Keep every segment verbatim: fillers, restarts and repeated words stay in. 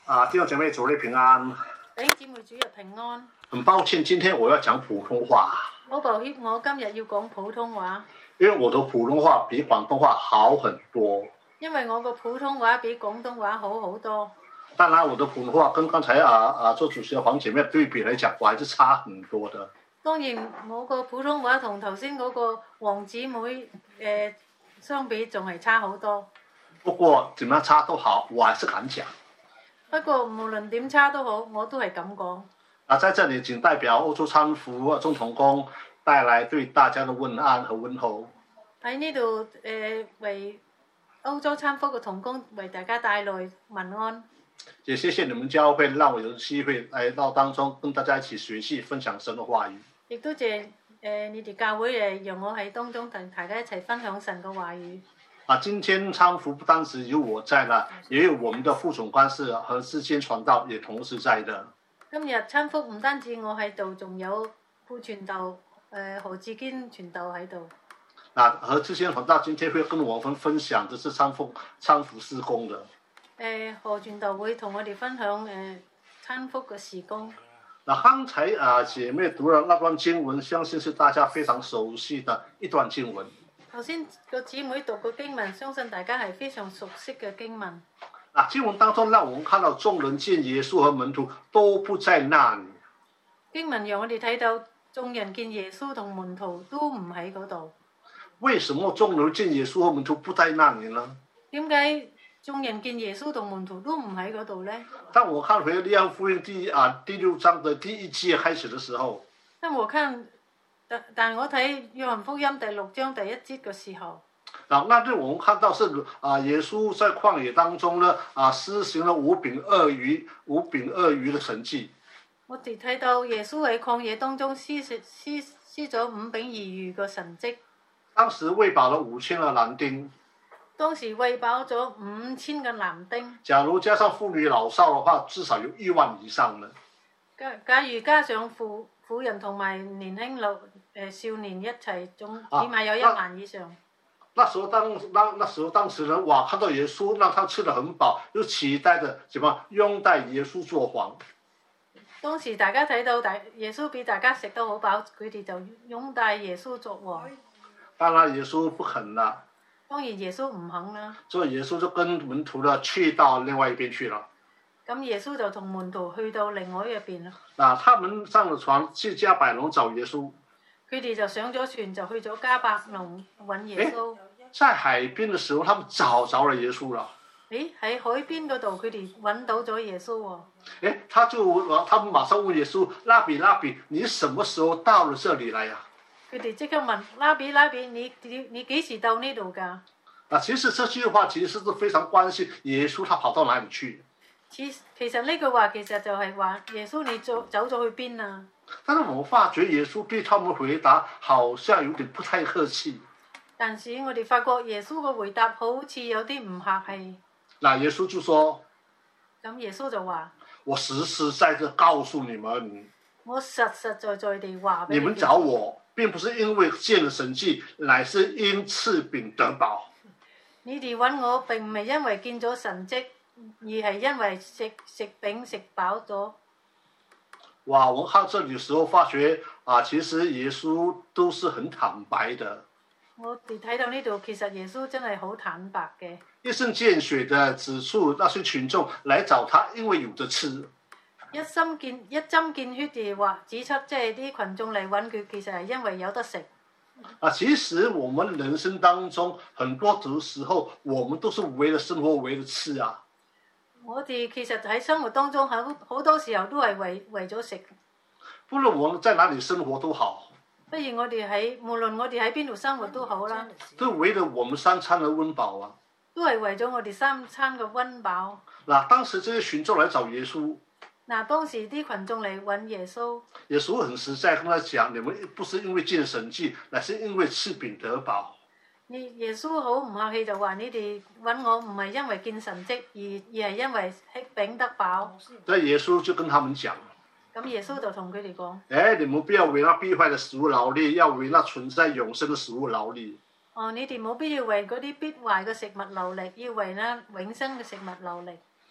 啊，弟兄姐妹，主内平安。 弟兄姊妹，主日平安。 很抱歉，今天我要讲普通话。 好抱歉，我今日要講普通話。 因為我的普通話比廣東話好很多。 因為我個普通話比廣東話好好多。 當然，我的普通話跟剛才啊啊做主持的黃姐妹對比來講，我還是差很多的。 當然，我個普通話同頭先嗰個黃姊妹誒、呃、相比，仲係差好多。 不過點樣差都好，我還是敢講。 不過無論點差都好，我都係咁講。 啊，在這裡僅代表歐洲參福眾同工帶來對大家的問安和問候。 喺呢度誒為歐洲參福嘅同工為大家帶來問安。 也謝謝你們教會讓我有機會來到當中跟大家一起學習分享神的話語。 亦都謝誒、呃、你哋教會誒讓我喺當中同大家一齊分享神嘅話語。 啊，今天參福不單止有我在啦，也有我們的副總幹事何志堅傳道也同時在的。 今日參福唔單止我喺度，仲有副傳道誒、呃、何志堅傳道喺度。 嗱，何志堅傳道今天會跟我們分享的是參福參福事工的。誒、 呃，何傳道會同我哋分享誒參福嘅事工。 嗱，剛才啊姐妹讀了那段經文，相信是大家非常熟悉的一段經文。 頭先個姊妹讀個經文，相信大家係非常熟悉嘅經文。 啊，經文當中讓我們看到眾人見耶穌和門徒都不在那裡。 經文讓我哋睇到眾人見耶穌同門徒都唔喺嗰度。 為什麼眾人見耶穌和門徒不在那裡呢？ 點解眾人見耶穌同門徒都唔喺嗰度呢？ 當我看回《約翰福音》第啊第六章的第一節開始的時候， 當我看但但我睇《約翰福音》第六章第一節嘅時候， 啊，那對我們看到是啊，耶穌在曠野當中呢，啊，施行了五餅二魚、五餅二魚的神蹟。 我哋睇到耶穌喺曠野當中施施施咗五餅二魚嘅神蹟。 當時餵飽了五千個男丁。 當時餵飽咗五千個男丁。 假如加上婦女老少的話，至少有一萬以上了。 假假如加上婦婦人同埋年輕老誒、呃、少年一齊，總起碼有一萬以上。啊、 那，那時候當那那時候當時人哇，看到耶穌讓他吃得很飽，又期待着什麼擁戴耶穌作王。 當時大家睇到大耶穌俾大家食得好飽，佢哋就擁戴耶穌作王。 當然耶穌不肯啦。 當然耶穌唔肯啦。 所以耶穌就跟門徒呢去到另外一邊去了。 咁耶穌就同門徒去到另外一邊啦。 嗱，他們上了船去迦百農找耶穌。 佢哋就上咗船，就去咗迦百農揾耶穌。 在海邊的時候，他們找着了耶穌了。 誒，喺海邊嗰度，佢哋揾到咗耶穌喎。 誒，他就，他們馬上問耶穌：拉比，拉比，你什麼時候到了這裡來呀？ 佢哋即刻問：拉比，拉比，你你你幾時到呢度㗎？ 啊，其實這句話其實是非常關心耶穌，他跑到哪裡去？ 其其實呢句話其實就係話耶穌你走走咗去邊啊？ 但是我們發覺耶穌對他們回答好像有點不太客氣。 但是我哋發覺耶穌嘅回答好似有啲唔客氣。 嗱，耶穌就說： 咁耶穌就話： 我實實在在告訴你們， 我實實在在地話俾你們找我，並不是因為見了神蹟，乃是因吃餅得飽。 你哋揾我並唔係因為見咗神蹟，而係因為食食餅食飽咗。 哇！我看這裡的時候發覺啊，其實耶穌都是很坦白的。 我哋睇到呢度，其實耶穌真係好坦白嘅。 一針見血的指出那些群眾來找他，因為有得吃。 一針見一針見血地話指出，即係啲群眾嚟揾佢，其實係因為有得食。 啊，其實我們人生當中很多的時候，我們都是為了生活，為了吃啊。 我哋其實喺生活當中，好好多時候都係為為咗食。 不論我們在哪裡生活都好。 不如我哋喺無論我哋喺邊度生活都好啦。 都為了我們三餐的溫飽啊。 都係為咗我哋三餐嘅溫飽。 嗱，當時這些群眾來找耶穌。 嗱，當時啲群眾嚟揾耶穌。 耶穌很實在跟他講：你們不是因為見神蹟，乃是因為吃餅得飽。 你耶穌好唔客氣就話：你哋揾我唔係因為見神蹟，而而係因為吃餅得飽。 所以耶穌就跟他們講。 咁耶穌就同佢哋講： 誒，你們不要為那必壞的食物勞力，要為那存在永生的食物勞力。 哦，你哋冇必要為嗰啲必壞嘅食物勞力，要為那永生嘅食物勞力。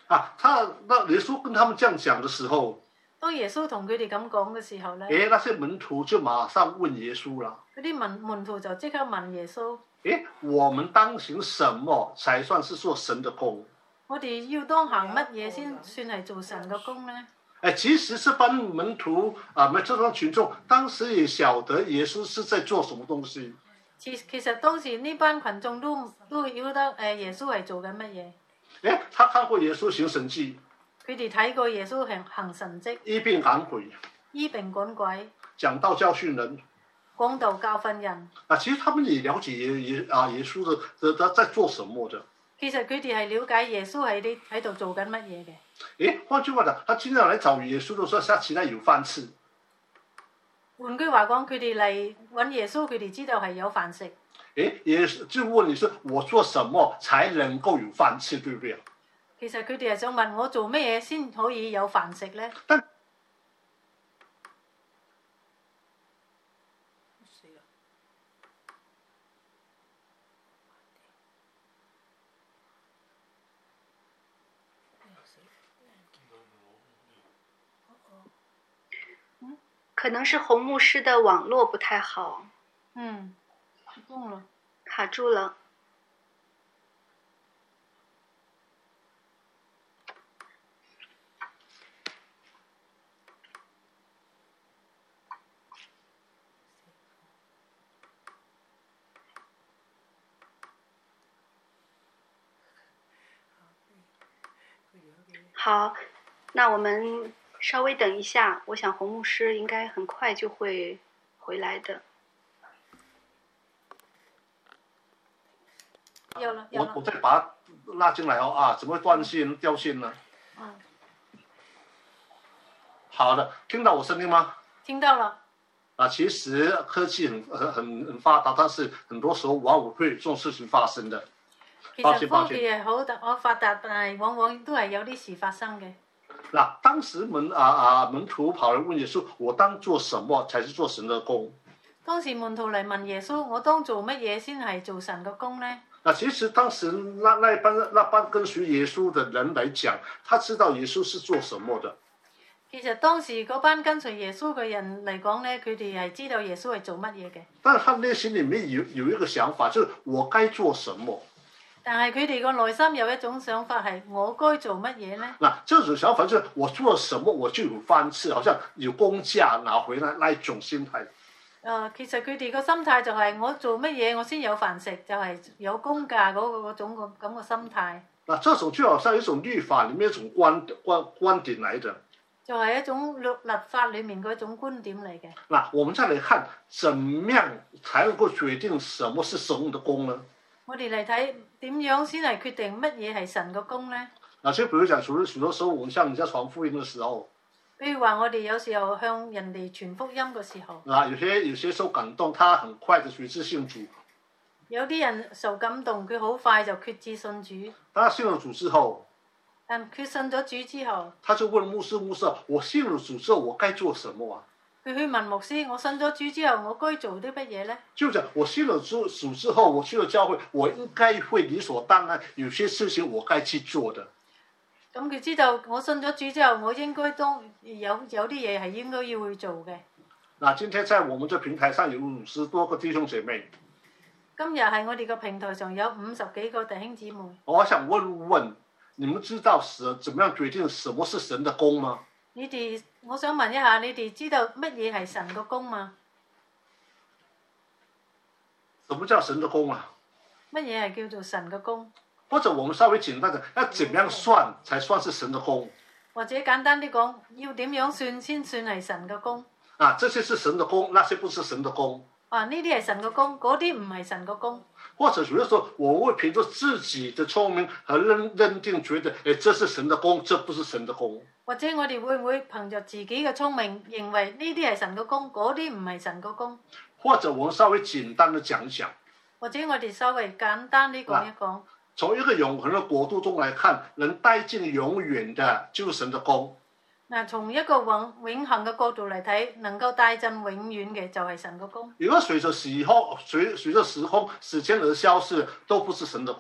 啊，他那耶穌跟他們這樣講的時候， 當耶穌同佢哋咁講嘅時候咧， 誒，那些門徒就馬上問耶穌啦。 嗰啲門門徒就即刻問耶穌： 誒，我們當行什麼才算是做神的工？ 我哋要當行乜嘢先算係做神嘅工咧？ 誒，其實這班門徒啊，咪這幫群眾，當時也曉得耶穌是在做什麼東西。 其其實當時呢班群眾都都曉得誒耶穌係做緊乜嘢。 誒，他看過耶穌行神蹟， 佢哋睇過耶穌行行神蹟， 醫病趕鬼， 醫病趕鬼， 講道教訓人， 講道教訓人。 啊，其實他們也了解耶耶啊耶穌的的的在做什麼的。 其實佢哋係了解耶穌喺啲喺度做緊乜嘢嘅。 誒，換句話講，他經常來找耶穌的時候，他期待有飯吃。 換句話講，佢哋嚟揾耶穌，佢哋知道係有飯食。 誒，也就問你說，我做什麼才能夠有飯吃，對不對？ 其實佢哋係想問我做咩嘢先可以有飯食咧？ 但可能是洪牧師的網絡不太好。 嗯，中了， 卡住了。好，那我們稍微等一下，我想洪牧師應該很快就會回來的。 有了，有了。 我我再把它拉進來哦啊，怎麼斷線掉線呢？ 嗯。 好的，聽到我聲音嗎？ 聽到了。 啊，其實科技很很很很發達，但是很多時候往往會這種事情發生的。 其實科技係好特好發達，但係往往都係有啲事發生嘅。 嗱，當時門啊啊門徒跑來問耶穌：我當做什麼才是做神的工？ 當時門徒嚟問耶穌：我當做乜嘢先係做神嘅工呢？ 嗱，其實當時那那班那班跟隨耶穌的人嚟講，他知道耶穌是做什麼的。 其實當時嗰班跟隨耶穌嘅人嚟講咧，佢哋係知道耶穌係做乜嘢嘅。 但係他內心裡面有有一個想法，就是我該做什麼。 但係佢哋個內心有一種想法係我該做乜嘢咧？ 嗱，這種想法就是我做了什麼我就有飯吃，好像有工價拿回來那一種心態。誒、 呃，其實佢哋個心態就係我做乜嘢我先有飯食，就係、是、有工價嗰個嗰種個咁嘅心態。 嗱，這種就好像一種律法裡面一種觀觀觀點嚟嘅。 就係一種律律法裡面嗰一種觀點嚟嘅。 嗱，我們再嚟看，怎樣才能夠決定什麼是神的工呢？ 我哋嚟睇點樣先係決定乜嘢係神嘅工咧？ 嗱，即係譬如講，除咗許多時候，我們向人家傳福音嘅時候， 譬如話我哋有時候向人哋傳福音嘅時候， 嗱，有些有些受感動，他很快就決志信主。 有啲人受感動，佢好快就決志信主。 當他信了主之後， 但決信咗主之後， 他就問牧師：牧師，我信了主之後，我該做什麼啊？ 佢去問牧師：我信咗主之後，我該做啲乜嘢咧？ 就講我信了主主之後，我去了教會，我應該會理所當然，有些事情我該去做的。 咁佢知道我信咗主之後，我應該當有有啲嘢係應該要去做嘅。 嗱，今天在我們這平台上有五十多個弟兄姐妹。 今日喺我哋個平台上有五十幾個弟兄姊妹。 我想問問，你們知道神怎麼樣決定什麼是神的工嗎？ 你哋，我想問一下，你哋知道乜嘢係神嘅工嗎？ 什麼叫神的工啊？ 乜嘢係叫做神嘅工？ 或者我們稍微簡單的，要怎麼樣算才算是神的工？ 或者簡單啲講，要點樣算先算係神嘅工？ 啊，這些是神的工，那些不是神的工。 啊，呢啲係神嘅工，嗰啲唔係神嘅工。 或者有的時候，我會憑着自己的聰明和認認定，覺得，誒，這是神的工，這不是神的工。 或者我哋會唔會憑着自己嘅聰明，認為呢啲係神嘅工，嗰啲唔係神嘅工？ 或者我們稍微簡單的講一講。 或者我哋稍微簡單啲講一講。 從一個永恆的國度中來看，能帶進永遠的，就是神的工。 嗱，從一個永永恆嘅角度嚟睇，能夠帶進永遠嘅就係神嘅工。 如果隨着時空隨隨着時空時間而消失，都不是神的工。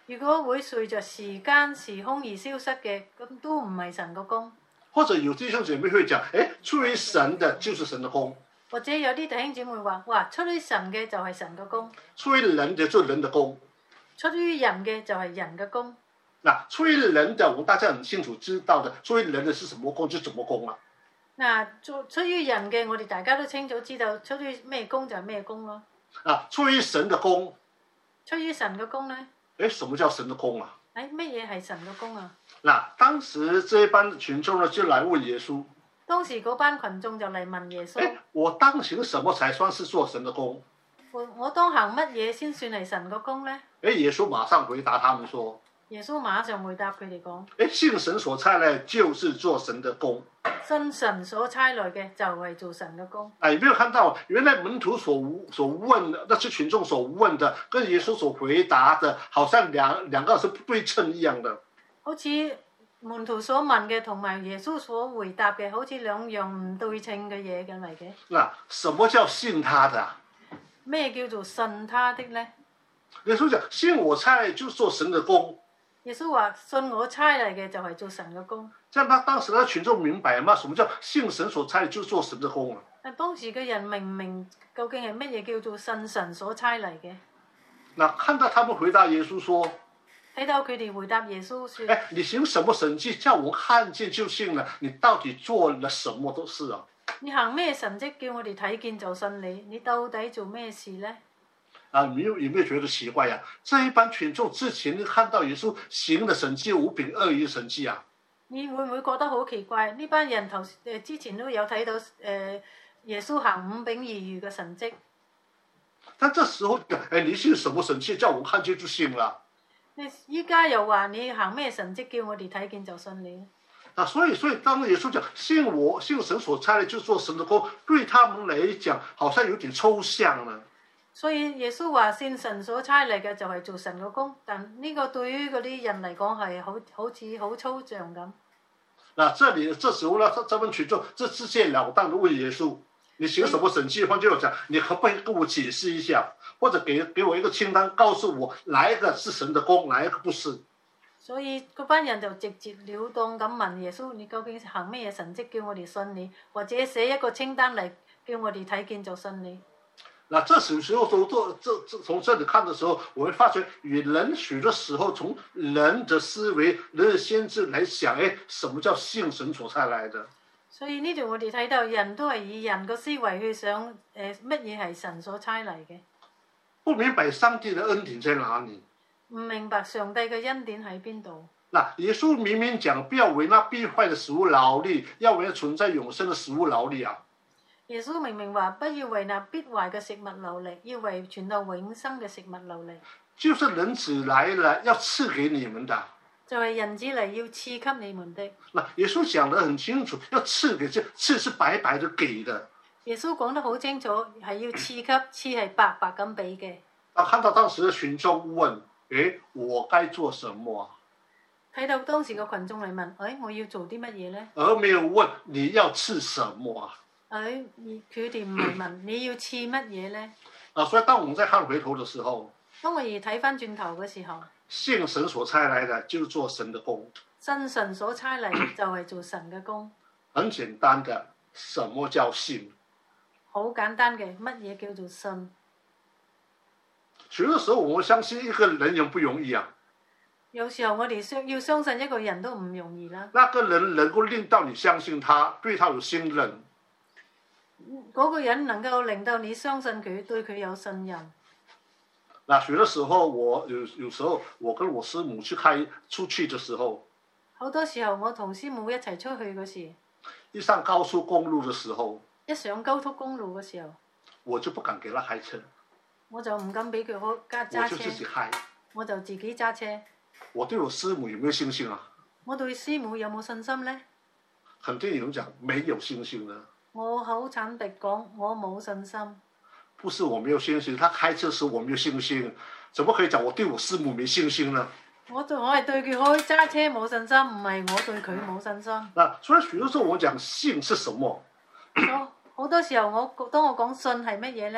如果會隨着時間時空而消失嘅，咁都唔係神嘅工。 或者有弟兄姐妹會講，誒，出於神的就是神的工， 或者有啲弟兄姊妹話：哇，出於神嘅就係神嘅工， 出於人的就是人的工。 出於人嘅就係人嘅工。 嗱，出於人的，我們大家很清楚知道的，出於人的是什麼工就怎麼工啦。 嗱，出出於人嘅，我哋大家都清楚知道，出於咩工就係咩工咯。 啊，出於神的工， 出於神嘅工咧， 誒，什麼叫神的工啊？ 誒，乜嘢係神嘅工啊？ 嗱，當時這班群眾呢就來問耶穌， 當時嗰班群眾就嚟問耶穌： 誒，我當行什麼才算是做神的工？ 我我當行乜嘢先算係神嘅工咧？ 誒，耶穌馬上回答他們說： 耶穌馬上回答佢哋講： 誒，信神所差來就是做神的工。 信神所差來嘅就係做神嘅工。 哎，有沒有看到原來門徒所所問的，那些群眾所問的，跟耶穌所回答的，好像兩兩個是不對稱一樣的。 好似門徒所問嘅同埋耶穌所回答嘅，好似兩樣唔對稱嘅嘢咁嚟嘅。 那什麼叫信他的？ 咩叫做信他的咧？ 耶穌講信我差來就做神的工。 耶穌話信我差嚟嘅就係做神嘅工。 這樣他當時的群眾明白嗎？什麼叫信神所差來就做神的工啊？ 但當時嘅人明唔明究竟係乜嘢叫做信神所差嚟嘅？ 那看到他們回答耶穌說， 睇到佢哋回答耶穌說： 哎，你行什麼神蹟，叫我看見就信了？你到底做了什麼都是啊？ 你行咩神蹟叫我哋睇見就信你？你到底做咩事咧？ 啊，你有有沒有覺得奇怪呀、啊？這一班群眾之前看到耶穌行的神蹟，五餅二魚神蹟啊， 你會唔會覺得好奇怪？呢班人頭誒之前都有睇到誒、呃、耶穌行五餅二魚嘅神蹟， 但這時候，哎，你信什麼神蹟，叫我看見就信了。 你依家又話你行咩神蹟叫我哋睇見就信你？ 啊，所以所以當耶穌講信我信神所差的就做神的工，對他們來講好像有點抽象呢。 所以耶穌話信神所差嚟嘅就係做神嘅工，但呢個對於嗰啲人嚟講係好好似好抽象咁。 那這裡這時候呢，這這班群眾這直截了當地問耶穌：你行什麼神蹟？換句話講，你可不可以跟我解釋一下，或者給給我一個清單，告訴我哪一個是神的工，哪一個不是？ 所以嗰班人就直截了當咁問耶穌：你究竟行咩嘢神蹟叫我哋信你？或者寫一個清單嚟叫我哋睇見就信你？ 那這時候都做這這從這裡看的時候，我會發覺與人許的時候，從人的思維、人的先知來想，誒，什麼叫信神所差來的？ 所以呢度我哋睇到人都係以人個思維去想，誒乜嘢係神所差嚟嘅？ 不明白上帝的恩典在哪裡？ 唔明白上帝嘅恩典喺邊度？ 那耶穌明明講，不要為那必壞的食物勞力，要為那存在永生的食物勞力啊！ 耶穌明明話不要為那必壞嘅食物勞力，要為存到永生嘅食物勞力。 就是人子來了，要賜給你們的。 就係人子嚟要賜給你們的。 那耶穌講得很清楚，要賜給，這賜是白白的給的。 耶穌講得好清楚，係要賜給，賜係白白咁俾嘅。 啊，看到當時的群眾問：誒，我該做什麼啊？ 睇到當時個群眾嚟問：誒、哎，我要做啲乜嘢咧？ 而沒有問你要賜什麼啊？ 誒，佢哋唔係問你要賜乜嘢咧？ 啊，所以當我們再看回頭的時候， 當我哋睇翻轉頭嘅時候， 信神所差來的就是做神的工。 信神所差嚟就係做神嘅工。 很簡單的，什麼叫信？ 好簡單嘅，乜嘢叫做信？ 有的時候我們相信一個人容不容易啊？ 有時候我哋相要相信一個人都唔容易啦。 那個人能夠令到你相信他，對他有信任。 嗰個人能夠令到你相信佢，對佢有信任。 那有的時候我有有時候我跟我師母去開出去的時候， 好多時候我同師母一齊出去嗰時， 一上高速公路的時候， 一上高速公路嘅時候， 我就不敢給他開車， 我就唔敢俾佢開揸車， 我就自己開， 我就自己揸車。 我對我師母有沒有信心啊？ 我對師母有冇信心呢？ 肯定有人講沒有信心的。 我好坦白講，我冇信心。 不是我沒有信心，他開車時我沒有信心，怎麼可以講我對我師母沒信心呢？ 我對我係對佢開揸車冇信心，唔係我對佢冇信心。 那所以許多時候我講信是什麼？ 好多時候我當我講信係乜嘢呢？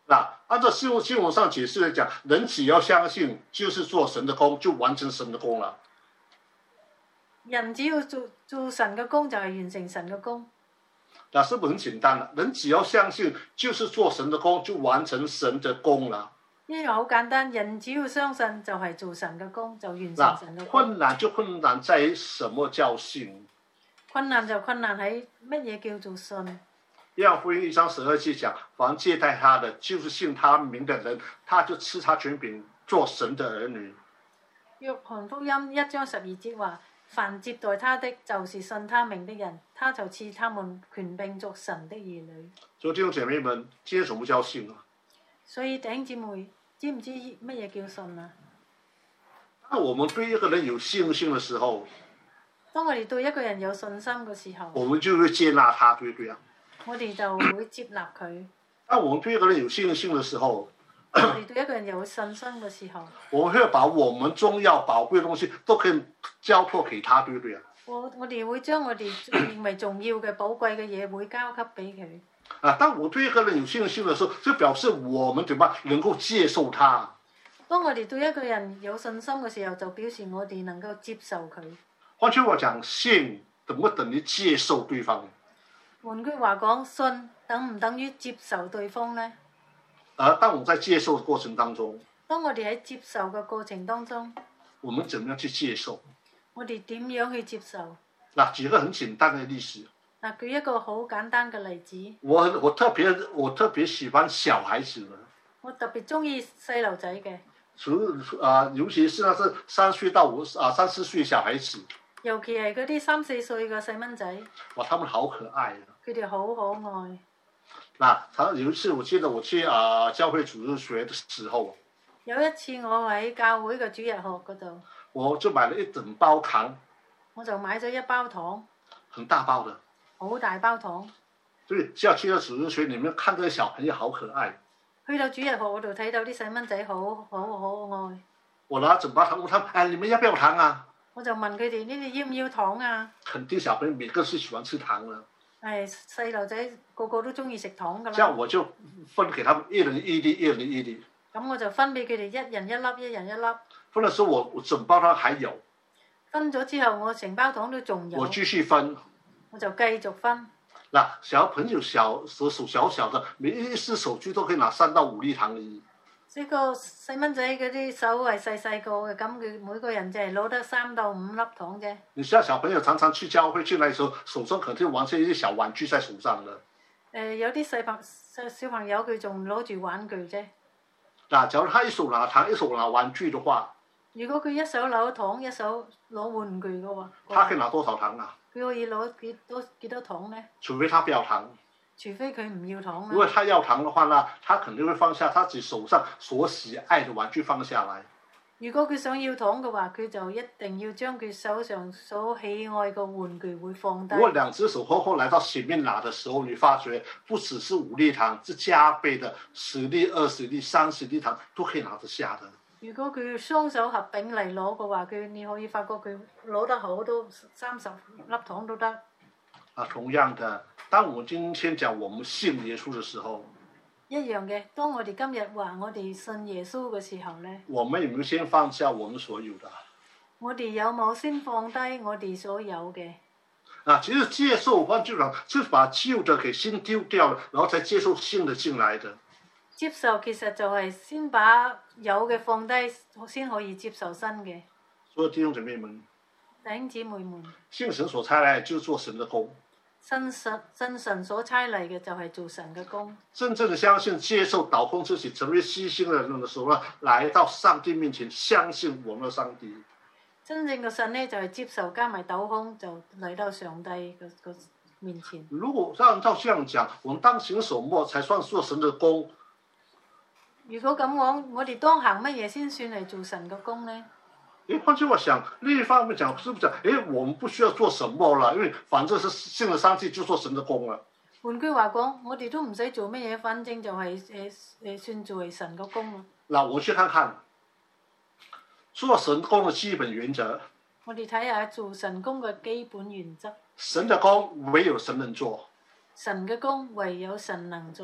那按照新闻新闻上解释来讲，人只要相信，就是做神的工，就完成神的工了。 人只要做做神嘅工，就係完成神嘅工。 那是不是很簡單了？人只要相信，就是做神的工，就完成神的工了。 呢樣好簡單，人只要相信，就係做神嘅工，就完成那神嘅工。 困難就困難在於什麼叫信？ 困難就困難喺乜嘢叫做信？ 約翰福音一章十二節講，凡接待他的，就是信他名的人，他就賜他權柄做神的兒女。 約翰福音一章十二節話：凡接待他的，就是信他名的人，他就賜他們權柄作神的兒女。 所以弟兄姐妹們，今天什麼叫信啊？ 所以弟兄姊妹，知唔知乜嘢叫信啊？ 當我們對一個人有信心的時候， 當我哋對一個人有信心嘅時候， 我們就會接納他，對不對啊？ 我哋就會接納佢。 當我們對一個人有信心的時候， 我哋對一個人有信心嘅時候， 我們會把我們重要寶貴的東西都可以交託給他，對不對啊？ 我我哋會將我哋認為重要嘅寶貴嘅嘢會交給俾佢。 啊，當我對一個人有信心的時候，就表示我們點啊能夠接受他。 當我哋對一個人有信心嘅時候，就表示我哋能夠接受佢。 換句話講，信等不等於接受對方？ 換句話講，信等唔等於接受對方呢？ 而當我們在接受的過程當中， 當我哋喺接受嘅過程當中， 我們怎麼樣去接受？ 我哋點樣去接受？ 嗱，舉個很簡單的例子。 嗱，舉一個好簡單嘅例子。 我我特別我特別喜歡小孩子的。 我特別中意細路仔嘅。 除啊，尤其是那是三歲到五啊三四歲小孩子。 尤其係嗰啲三四歲嘅細蚊仔。 哇，他們好可愛啊！ 佢哋好可愛。 嗱，他有一次我記得我去啊教會主日學的時候。 有一次我喺教會嘅主日學嗰度。 我就買了一整包糖。 我就買咗一包糖。 很大包的。 好大包糖。 對，下去到主日學裏面看這個小朋友好可愛。 去到主日學嗰度睇到啲細蚊仔好好可愛。我拿整包糖，我問他們：哎，你們要不要糖啊？ 我就問佢哋：你哋要唔要糖啊？ 肯定小朋友每個是喜歡吃糖啦。 誒，細路仔個個都中意食糖㗎啦。 這樣我就分給他們一人一粒，一人一粒。 咁我就分俾佢哋一人一粒，一人一粒。 分的時候我我整包糖還有。 分咗之後，我成包糖都仲有。 我繼續分。 我就繼續分。 嗱，小朋友小手手小小的，每一隻手區都可以拿三到五粒糖嘅。 呢個細蚊仔嗰啲手係細細個嘅，咁佢每個人就係攞得三到五粒糖啫。你像小朋友常常去教會去那時候，手上肯定玩些一啲小玩具在手上嘅。誒、 呃，有啲細朋細小朋友佢仲攞住玩具啫。 嗱，假如他一手拿糖，一手拿玩具嘅話， 如果佢一手攞糖，一手攞玩具嘅話， 他可以拿多少糖啊？ 佢可以攞幾多幾多糖呢？ 除非他不要糖。 除非佢唔要糖。 如果他要糖的話呢，他肯定會放下他自己手上所喜愛的玩具放下來。 如果佢想要糖嘅話，佢就一定要將佢手上所喜愛嘅玩具會放低。 如果兩隻手厚厚來到前面拿的時候，你發覺不只是五粒糖，是加倍的十粒、二十粒、三十粒糖都可以拿得下的。 如果佢雙手合併嚟攞嘅話，佢你可以發覺佢攞得好多三十粒糖都得。 啊，同樣的，當我們今天講我們信耶穌的時候， 一樣嘅。當我哋今日話我哋信耶穌嘅時候呢， 我們有冇先放下我們所有的？ 我哋有冇先放低我哋所有嘅？ 啊，其實接受換句話，就是把舊的給先丟掉了，然後才接受新的進來的。 接受其實就係先把有嘅放低，先可以接受新嘅。 所以弟兄姊妹們， 弟兄姊妹們， 信神所差來就是做神的工。 信神信神所差嚟嘅就係做神嘅工。 真正的相信、接受、倒空自己，成為犧牲的人的時候呢，來到上帝面前，相信我們的上帝。 真正嘅信呢，就係、是、接受加埋倒空，就嚟到上帝嘅個面前。如果按照這樣講，我們當行什麼才算做神的工？ 如果咁講，我哋當行乜嘢先算係做神嘅工呢？ 誒，換句話想，另一方面講，是不是講？誒，我們不需要做什麼了，因為反正是信了上帝就做神的工了。 換句話講，我哋都唔使做乜嘢，反正就係誒誒算做係神嘅工咯。 嗱，我去看看做神工嘅基本原則。 我哋睇下做神工嘅基本原則。 神嘅工唯有神能做。 神嘅工唯有神能做。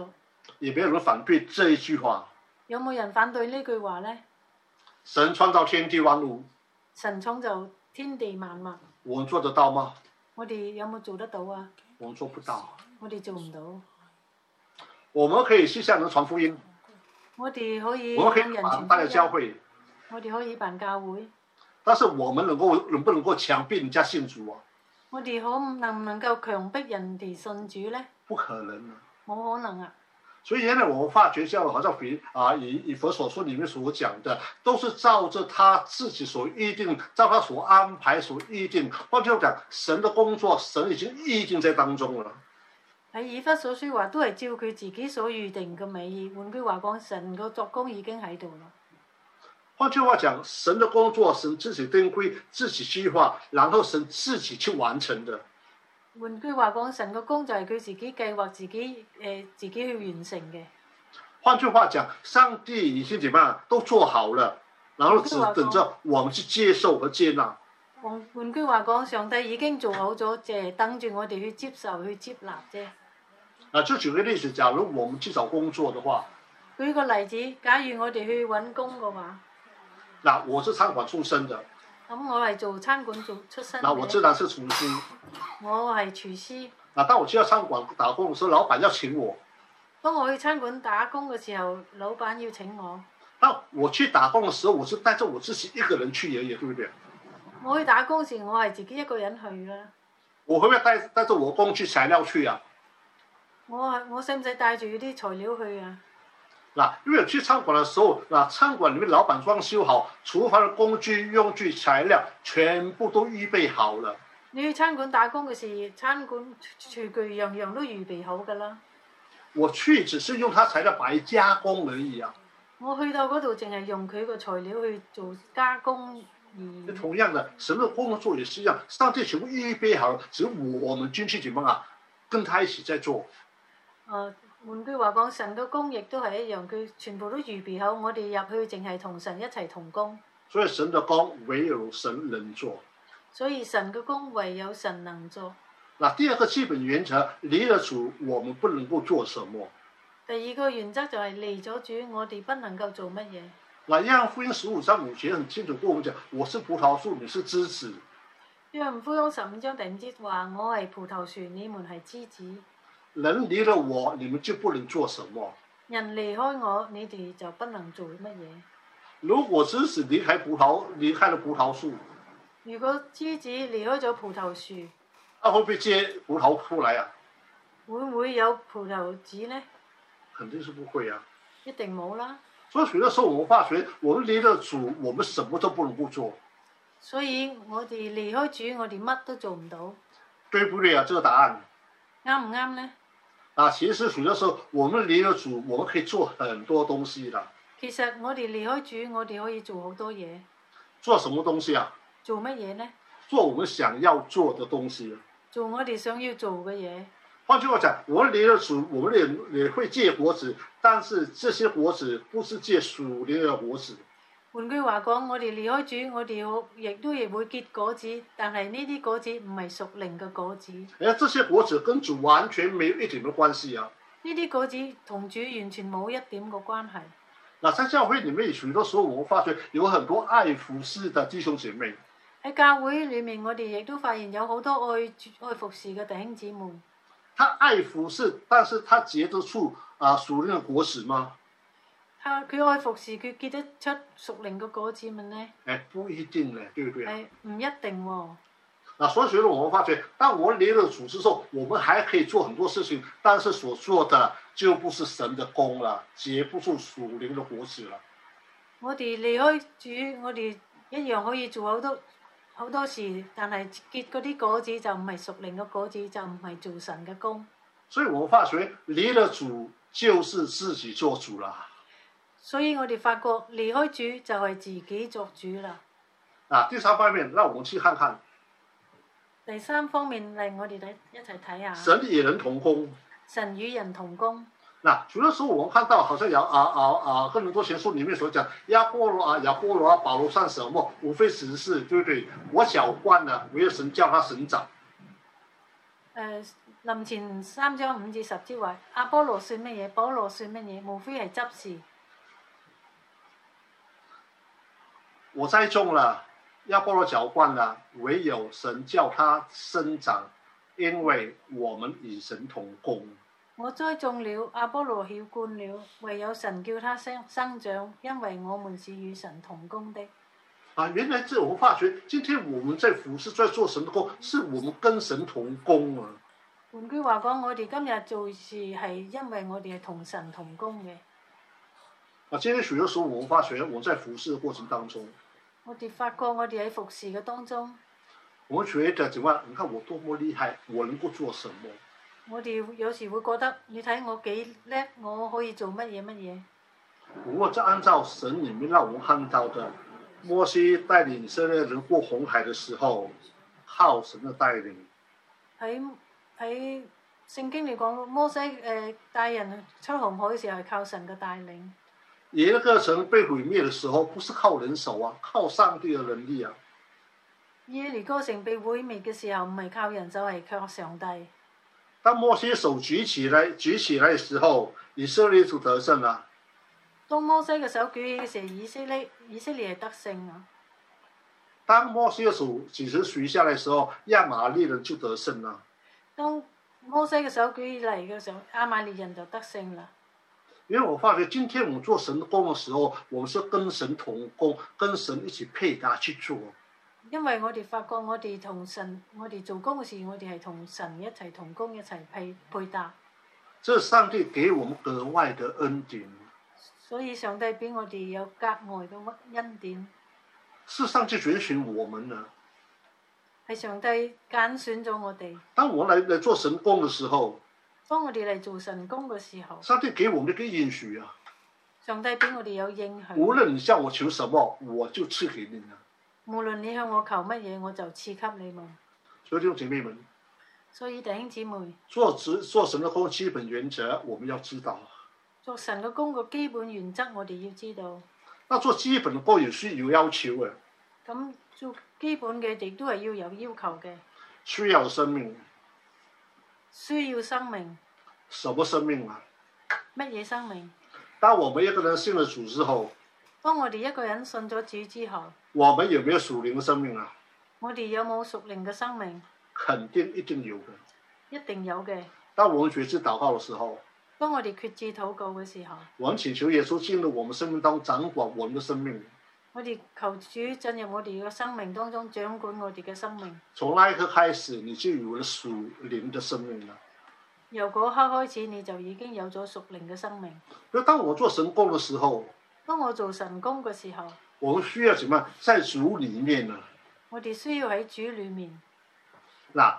也没有人反对这一句話。 有冇人反對呢句話呢？ 神創造天地萬物， 神創造天地萬物， 我們做得到嗎？ 我哋有冇做得到啊？ 我們做不到。 我哋做唔到。 我們可以去向人傳福音， 我哋可以我們可以向人傳辦大的教福音， 會， 我哋可以辦教會。 但是我們能夠能不能夠強迫人家信主啊？ 我哋可能唔能夠強迫人哋信主呢？ 不可能啊！ 冇可能啊！ 所以原來我們發覺教好像比啊以以佛所說裡面所講的，都是照着他自己所預定，照他所安排所預定。換句話講，神的工作，神已經預定在當中了。 喺以弗所書話都係照佢自己所預定嘅美意。換句話講，神個作工已經喺度啦。 換句話講，神的工作，神自己定規、自己計劃，然後神自己去完成的。 換句話講，神個工就係佢自己計劃、自己誒、呃、自己去完成嘅。 換句話講，上帝已經點樣都做好了，然後只等着我們去接受和接納。 換換句話講，上帝已經做好咗，淨係等住我哋去接受、去接納啫。 啊，就舉個例子，假如我們去找工作的話， 舉個例子，假如我哋去揾工嘅話， 嗱，我是餐館出身的， 咁我係做餐館做出身嘅。 嗱，我自然是廚師。 我係廚師。 啊，當我去到餐館打工的時候，老闆要請我。 當我去餐館打工嘅時候，老闆要請我。 當我去打工的時候，我是帶着我自己一個人去而已，對不對？ 我去打工時，我係自己一個人去啦。 我會唔會帶帶着我工具材料去啊？ 我係我使唔使帶住啲材料去啊？ 嗱，因為去餐館的時候，嗱，餐館裡面老闆裝修好，廚房的工具、用具、材料全部都預備好了。 你去餐館打工嘅時，餐館廚具樣樣都預備好㗎啦。 我去只是用它材料擺加工而已啊。 我去到嗰度，淨係用佢個材料去做加工而。 同樣的，神的工作也是一樣，上帝全部預備好了，只有我們進去點樣啊，跟他一起在做。 誒、呃，換句話講，神嘅工亦都係一樣，佢全部都預備好，我哋入去淨係同神一齊同工。 所以神的工唯有神能做。 所以神嘅工唯有神能做。 嗱，第二個基本原則，離了主，我們不能夠做什麼。 第二個原則就係離咗主，我哋不能夠做乜嘢。 嗱，約翰福音十五章五節很清楚跟我們講，我是葡萄樹，你是枝子。 約翰福音十五章第五節話：我係葡萄樹，你們係枝子。 人離了我，你們就不能做什麼。 人離開我，你哋就不能做乜嘢。 如果枝子離開葡萄，離開了葡萄樹， 如果枝子離開咗葡萄樹， 它會唔會結葡萄出來啊？ 會唔會有葡萄籽呢？ 肯定是不會啊。 一定冇啦。 所以，有的時候我們發覺，我們離了主，我們什麼都不能夠做。 所以我哋離開主，我哋乜都做唔到。 對不對啊？這個答案啱唔啱呢？ 啊，其實有的時候，我們離了主，我們可以做很多東西的。 其實我哋離開主，我哋可以做好多嘢。 做什麼東西啊？ 做乜嘢呢？ 做我們想要做的東西。 做我哋想要做嘅嘢。 換句話講，我們離了主，我們也也會結果子，但是這些果子不是結屬靈的果子。 換句話講，我哋離開主，我哋亦都亦會結果子，但係呢啲果子唔係屬靈嘅果子。 誒，這些果子跟主完全沒有一點嘅關係啊！ 呢啲果子同主完全冇一點個關係。 嗱，在教會裡面，許多時候我們發覺有很多愛服侍的弟兄姐妹。 喺教會裡面，我哋亦都發現有好多愛愛服侍嘅弟兄姊妹。 他愛服侍，但是他結得出啊屬靈的果子嗎？ 他佢愛服侍，佢結得出屬靈嘅果子嗎呢？ 誒，不一定咧，對唔對啊？ 係唔一定喎、哦。 嗱，所以所以我們發覺，當我們離了主之後，我們還可以做很多事情，但是所做的就不是神的工了，結不出屬靈的果子了。 我哋離開主，我哋一樣可以做好多好多事，但係結嗰啲果子就唔係屬靈嘅果子，就唔係做神嘅工。 所以我們發覺，離了主就是自己做主啦。 所以我哋發覺離開主就係自己作主啦。 啊，第三方面，讓我們去看看。 第三方面嚟，我哋睇一齊睇下。 神與人同工。 神與人同工。 嗱，有的時候我們看到，好像有啊啊啊，哥林多前書裡面所講，亞波羅啊、亞波羅啊、保羅算什麼？無非只是，對不對？我澆灌了，唯有神叫他神長。 誒林前三章五至十節話，阿波羅算乜嘢？保羅算乜嘢？無非係執事。 我栽種了，亞波羅澆灌了，唯有神叫他生長，因為我們與神同工。 我栽種了，阿波羅澆灌了，唯有神叫他生生長，因為我們是與神同工的。 啊，原來這我發覺，今天我們在服侍，在做神的工，是我們跟神同工啊。 換句話講，我哋今日做事係因為我哋係同神同工嘅。 啊，今天許多時候，我們發覺，我在服侍的過程當中。 我哋發覺我哋喺服侍嘅當中， 我們覺得怎麼樣？你看我多麼厲害，我能夠做什麼？ 我哋有時會覺得，你睇我幾叻，我可以做乜嘢乜嘢。 如果就按照神裡面讓我們看到的，摩西帶領以色列人過紅海的時候，靠神的帶領。 喺喺聖經嚟講，摩西誒帶人出紅海嘅時候係靠神嘅帶領。 耶利哥城被毀滅的時候，不是靠人手啊，靠上帝的能力啊。 耶利哥城被毀滅嘅時候，唔係靠人手，係靠上帝。 當摩西手舉起來，舉起來的時候，以色列就得勝啦。 當摩西嘅手舉起嘅時候，以色列以色列係得勝啊。 當摩西嘅手幾時舉下來的時候，亞瑪力人就得勝啦。 當摩西嘅手舉起嚟嘅時候，亞瑪力人就得勝啦。 因為我發覺，今天我們做神的工的時候，我們是跟神同工，跟神一起配搭去做。 因為我哋發覺，我哋同神，我哋做工嘅時，我哋係同神一齊同工，一齊配配搭。 這是上帝給我們格外的恩典。 所以上帝俾我哋有格外嘅恩典。 是上帝揀選我們啊！ 係上帝揀選咗我哋。 當我嚟嚟做神工嘅時候， 當我哋嚟做神工嘅時候， 上帝給我們一個應許啊！ 上帝俾我哋有應許。 無論你向我求什麼，我就賜給你啊！ 無論你向我求乜嘢，我就賜給你們。 所以弟兄姐妹們， 所以弟兄姊妹， 做職做神的工基本原則，我們要知道。 做神嘅工個基本原則，我哋要知道。 那做基本的工也是有要求嘅。 咁做基本嘅亦都係要有要求嘅。 需要生命。 需要生命。 什麼生命啊？ 乜嘢生命？ 當我們一個人信了主之後， 當我哋一個人信咗主之後， 我們有沒有屬靈嘅生命啊？ 我哋有冇屬靈嘅生命？ 肯定一定有嘅。 一定有嘅。 當我們決志禱告嘅時候， 當我哋決志禱告嘅時候， 我們請求耶穌進入我們生命當中，掌管我們的生命。 我哋求主進入我哋嘅生命當中，掌管我哋嘅生命。 從那一刻開始，你就有了屬靈的生命了。 由嗰刻開始，你就已經有咗屬靈嘅生命。 所以當我做神工嘅時候， 當我做神工嘅時候， 我們需要怎麼樣？在主裏面呢？ 我哋需要喺主裏面。 嗱，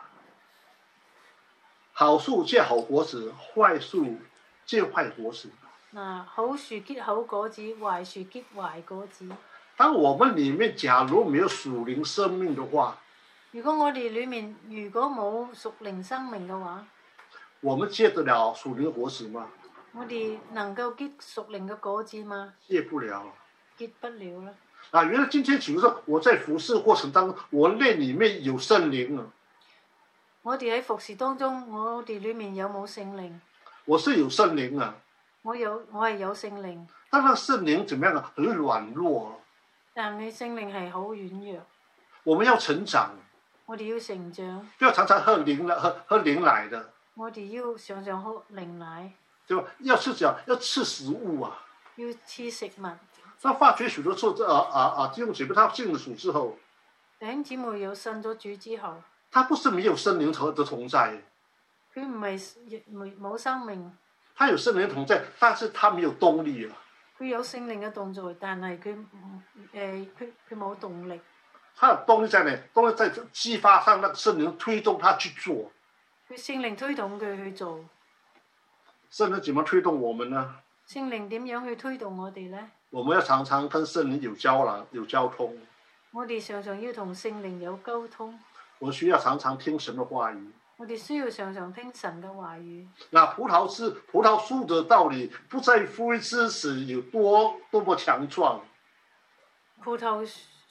好樹結好果子，壞樹結壞果子。 嗱，好樹結好果子，壞樹結壞果子。 當我們裏面假如沒有屬靈生命的話， 如果我哋裏面如果冇屬靈生命嘅話， 我們結得了屬靈果子嗎？ 我哋能夠結屬靈嘅果子嗎？ 結不了。 結不了啦。 啊，原來今天主說我在服侍過程當中，我內裏面有聖靈啊。 我哋喺服侍當中，我哋裏面有冇聖靈？ 我是有聖靈啊。 我有，我係有聖靈。 但係聖靈怎麼樣啊？很軟弱啊。 但係聖靈係好軟弱。 我們要成長。 我哋要成長。 不要常常喝靈奶，喝喝靈奶的。 我哋要常常喝靈奶。 對吧？要吃講要吃食物啊。 要吃食物。 那發覺許多次啊啊啊弟兄姊妹，他進了主之後， 弟兄姊妹有信咗主之後， 他不是沒有聖靈的同在。 佢唔係冇冇生命。 他有聖靈同在，但是他沒有動力啊。 佢有聖靈嘅動作，但係佢誒佢佢冇動力。 他的動力在哪？動力在激發上，那個聖靈推動他去做。 佢聖靈推動佢去做。 聖靈怎麼推動我們呢？ 聖靈點樣去推動我哋呢？ 我們要常常跟聖靈有交流、有交通。 我哋常常要同聖靈有溝通。 我需要常常聽神的話語。 我哋需要常常聽神嘅話語。 那葡萄枝、葡萄樹的道理，不在乎枝子有多多麼強壯。 葡萄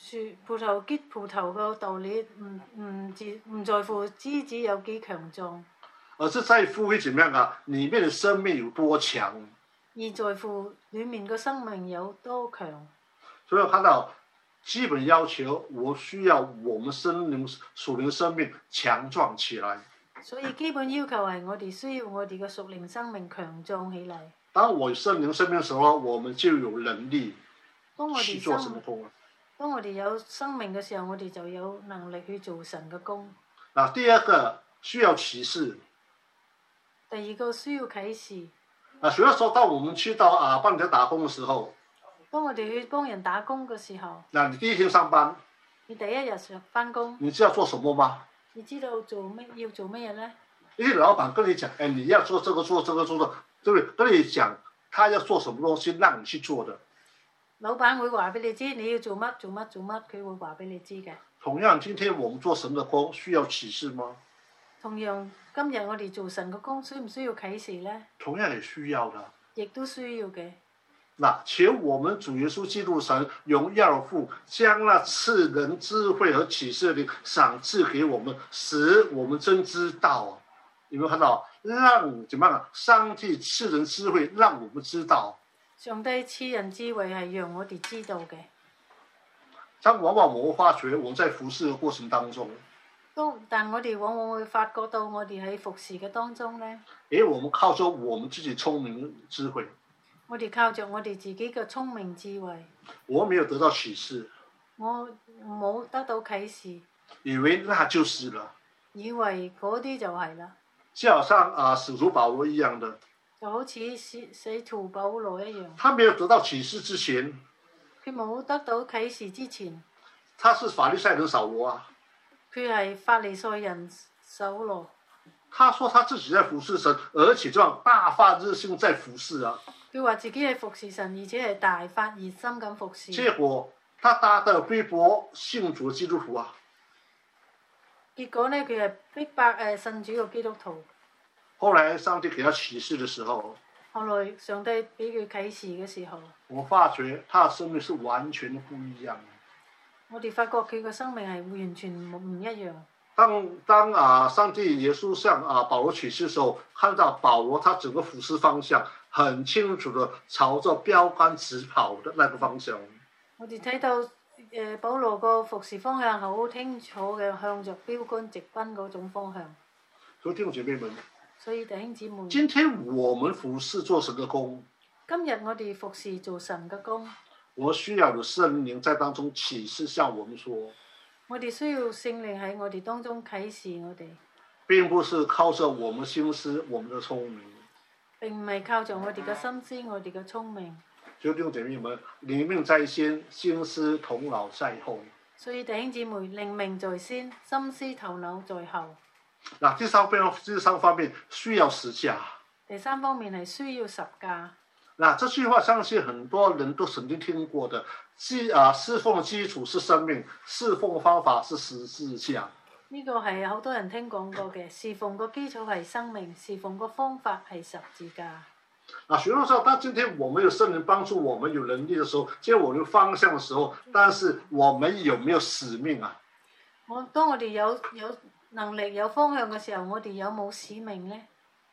樹葡萄結葡萄個道理唔唔自唔在乎枝子有幾強壯， 而是在乎於怎麼樣啊？裡面的生命有多強， 而在乎裡面個生命有多強。 所以我看到基本要求，我需要我們生靈屬靈生命強壯起來。 所以基本要求係我哋需要我哋嘅屬靈生命強壯起嚟。 當我生靈生命嘅時候，我們就有能力去做什麼工啊？ 當我哋有生命嘅時候，我哋就有能力去做神嘅工。 嗱，第二個需要啟示。 第二個需要啟示。 啊，所以說當我們去到啊幫人打工嘅時候， 當我哋去幫人打工嘅時候， 嗱，你第一天上班， 你第一日上返工， 你知道做什麼嗎？ 你知道做咩要做乜嘢咧？ 啲老闆跟你講，誒，你要做這個做這個做的，對不對？跟你講，他要做什麼東西，讓你去做的。 老闆會話俾你知，你要做乜做乜做乜，佢會話俾你知嘅。 同樣，今天我們做神的工需要啟示嗎？ 同樣，今日我哋做神嘅工需唔需要啟示咧？ 同樣也需要的。 亦都需要嘅。 嗱，求我們主耶穌基督神榮耀父，將那賜人智慧和啟示的靈賞賜給我們，使我們真知道。有沒有看到？讓怎麼樣啊？上帝賜人智慧，讓我們知道。 上帝賜人智慧係讓我哋知道嘅。 但往往我會發覺，我在服侍嘅過程當中， 當但我哋往往會發覺到，我哋喺服侍嘅當中咧， 誒，我們靠着我們自己聰明智慧。 我哋靠着我哋自己嘅聰明智慧， 我沒有得到啟示， 我冇得到啟示， 以為那就是了， 以為嗰啲就係啦， 就好像啊使徒保羅一樣的， 就好似使使徒保羅一樣， 他沒有得到啟示之前， 佢冇得到啟示之前， 他是法利賽人掃羅啊， 佢係法利賽人掃羅， 他說他自己在服侍神，而且這樣大發熱心在服侍啊。 佢話自己係服侍神，而且係大發熱心咁服侍。 結果他搭到逼迫信主基督徒啊。 結果呢，佢係逼迫誒信主嘅基督徒。 後來上帝給他啟示嘅時候， 後來上帝俾佢啟示嘅時候， 我發覺他的生命是完全不一樣。 我哋發覺佢嘅生命係完全唔一樣。 當當啊，上帝耶穌向啊保羅啟示嘅時候，看到保羅他整個服事方向很清楚的朝着標杆直跑的那個方向。 我哋睇到誒、呃、保羅個服事方向好清楚嘅，向着標杆直奔嗰種方向。 所以弟兄姐妹們， 所以弟兄姊妹， 今天我們服事做神嘅工， 今日我哋服事做神嘅工， 我需要有聖靈在當中啟示向我們說。 我哋需要聖靈喺我哋當中啟示我哋。 並不是靠着我們心思、我們的聰明。 並唔係靠着我哋嘅心思、我哋嘅聰明。 所以弟兄姐妹們，靈命在先，心思頭腦在後。 所以弟兄姊妹，靈命在先，心思頭腦在後。 嗱，第三方面，第三方面需要十架。 第三方面係需要十架。 嗱，這句話相信很多人都曾經聽過的。基啊，侍奉的基礎是生命，侍奉方法是十字架。 呢個係好多人聽講過嘅，侍奉個基礎係生命，侍奉個方法係十字架。 啊，所以說，當今天我們有聖靈幫助我們有能力的時候，接我們有方向的時候，但是我們有沒有使命啊？ 我當我哋有有能力有方向嘅時候，我哋有冇使命呢？